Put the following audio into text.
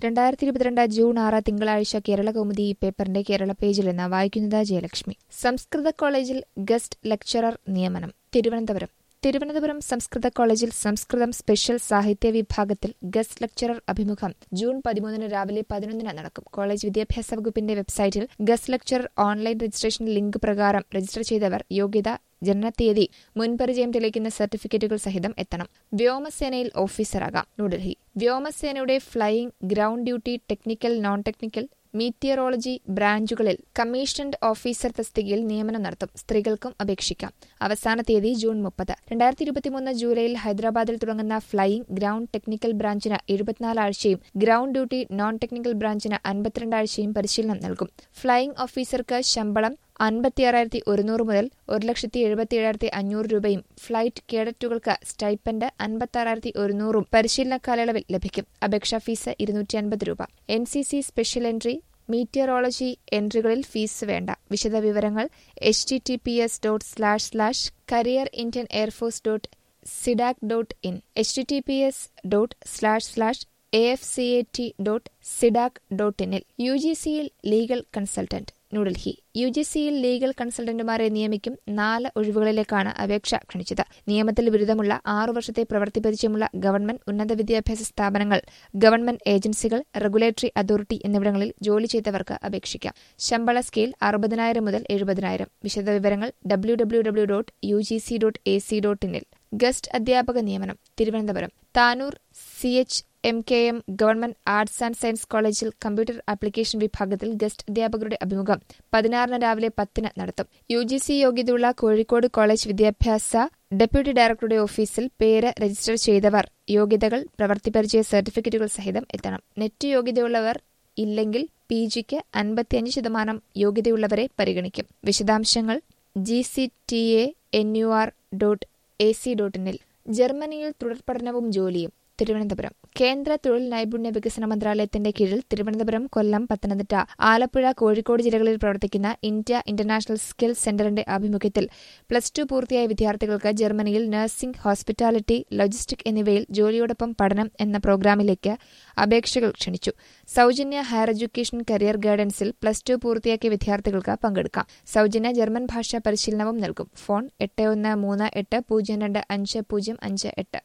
2022 June 6 തിങ്കളാഴ്ച കേരളകൗമുദി പേപ്പറിന്റെ കേരള പേജിൽ നിന്ന് വായിക്കുന്നത് ജയലക്ഷ്മി. സംസ്കൃത കോളേജിൽ ഗസ്റ്റ് ലെക്ചറർ നിയമനം. തിരുവനന്തപുരം സംസ്കൃത കോളേജിൽ സംസ്കൃതം സ്പെഷ്യൽ സാഹിത്യ വിഭാഗത്തിൽ ഗസ്റ്റ് ലെക്ചറർ അഭിമുഖം ജൂൺ 13 രാവിലെ 11 നടക്കും. കോളേജ് വിദ്യാഭ്യാസ വകുപ്പിന്റെ വെബ്സൈറ്റിൽ guest lecturer online registration link പ്രകാരം രജിസ്റ്റർ ചെയ്തവർ യോഗ്യത, ജനനത്തീയതി, മുൻപരിചയം തെളിയിക്കുന്ന സർട്ടിഫിക്കറ്റുകൾ സഹിതം എത്തണം. വ്യോമസേനയിൽ ഓഫീസറാകാം. ന്യൂഡൽഹി. വ്യോമസേനയുടെ flying, ground duty, technical, non technical, meteorology ബ്രാഞ്ചുകളിൽ കമ്മീഷൻഡ് ഓഫീസർ തസ്തികയിൽ നിയമനം നടത്തും. സ്ത്രീകൾക്കും അപേക്ഷിക്കാം. അവസാന തീയതി ജൂൺ 30. 2023 ജൂലൈയിൽ ഹൈദരാബാദിൽ തുടങ്ങുന്ന ഫ്ലൈയിംഗ്, ഗ്രൌണ്ട് ടെക്നിക്കൽ ബ്രാഞ്ചിന് 74 ആഴ്ചയും ഗ്രൌണ്ട് ഡ്യൂട്ടി, നോൺ ടെക്നിക്കൽ ബ്രാഞ്ചിന് 52 ആഴ്ചയും പരിശീലനം നൽകും. ഫ്ലൈയിംഗ് ഓഫീസർക്ക് ശമ്പളം 56,100 മുതൽ 1,77,500 രൂപയും ഫ്ലൈറ്റ് കേഡറ്റുകൾക്ക് സ്റ്റൈപ്പൻഡ് 56,100 പരിശീലന കാലയളവിൽ ലഭിക്കും. അപേക്ഷാ ഫീസ് 250 രൂപ. NCC സ്പെഷ്യൽ എൻട്രി, മീറ്റിയറോളജി എൻട്രികളിൽ ഫീസ് വേണ്ട. വിശദവിവരങ്ങൾ https://careerindianairforce.sidac.in https://afcat.sidac.in UGCയിൽ ലീഗൽ കൺസൾട്ടന്റ്. ന്യൂഡൽഹി. UGCയിൽ ലീഗൽ കൺസൾട്ടന്റുമാരെ നിയമിക്കും. 4 ഒഴിവുകളിലേക്കാണ് അപേക്ഷ ക്ഷണിച്ചത്. നിയമത്തിൽ ബിരുദമുള്ള 6 വർഷത്തെ പ്രവൃത്തി പരിചയമുള്ള ഗവൺമെന്റ്, ഉന്നത വിദ്യാഭ്യാസ സ്ഥാപനങ്ങൾ, ഗവൺമെന്റ് ഏജൻസികൾ, റെഗുലേറ്ററി അതോറിറ്റി എന്നിവിടങ്ങളിൽ ജോലി ചെയ്തവർക്ക് അപേക്ഷിക്കാം. ശമ്പള സ്കെയിൽ 60,000 മുതൽ 70,000. വിശദവിവരങ്ങൾ www.ugc.ac.in. ഗസ്റ്റ് അധ്യാപക നിയമനം. Thiruvananthapuram. Tanur CHMKM government arts and science കോളേജിൽ കമ്പ്യൂട്ടർ ആപ്ലിക്കേഷൻ വിഭാഗത്തിൽ ഗസ്റ്റ് അധ്യാപകരുടെ അഭിമുഖം 16 രാവിലെ 10 നടത്തും. UGC യോഗ്യതയുള്ള കോഴിക്കോട് കോളേജ് വിദ്യാഭ്യാസ ഡെപ്യൂട്ടി ഡയറക്ടറുടെ ഓഫീസിൽ പേര് രജിസ്റ്റർ ചെയ്തവർ യോഗ്യതകൾ, പ്രവൃത്തിപരിചയ സർട്ടിഫിക്കറ്റുകൾ സഹിതം എത്തണം. നെറ്റ് യോഗ്യതയുള്ളവർ ഇല്ലെങ്കിൽ PGക്ക് 55% യോഗ്യതയുള്ളവരെ പരിഗണിക്കും. വിശദാംശങ്ങൾ gcta.nur.ac.in. ജർമ്മനിയിൽ തുടർപഠനവും ജോലിയും. തിരുവനന്തപുരം. കേന്ദ്ര തൊഴിൽ നൈപുണ്യ വികസന മന്ത്രാലയത്തിന്റെ കീഴിൽ തിരുവനന്തപുരം, കൊല്ലം, പത്തനംതിട്ട, ആലപ്പുഴ, കോഴിക്കോട് ജില്ലകളിൽ പ്രവർത്തിക്കുന്ന ഇന്ത്യ ഇന്റർനാഷണൽ സ്കിൽ സെന്ററിന്റെ ആഭിമുഖ്യത്തിൽ +2 പൂർത്തിയായ വിദ്യാർത്ഥികൾക്ക് ജർമ്മനിയിൽ നഴ്സിംഗ്, ഹോസ്പിറ്റാലിറ്റി, ലോജിസ്റ്റിക് എന്നിവയിൽ ജോലിയോടൊപ്പം പഠനം എന്ന പ്രോഗ്രാമിലേക്ക് അപേക്ഷകൾ ക്ഷണിച്ചു. സൗജന്യ ഹയർ എഡ്യൂക്കേഷൻ കരിയർ ഗൈഡൻസിൽ +2 പൂർത്തിയാക്കിയ വിദ്യാർത്ഥികൾക്ക് പങ്കെടുക്കാം. സൗജന്യ ജർമ്മൻ ഭാഷാ പരിശീലനവും നൽകും. ഫോൺ 8138025058.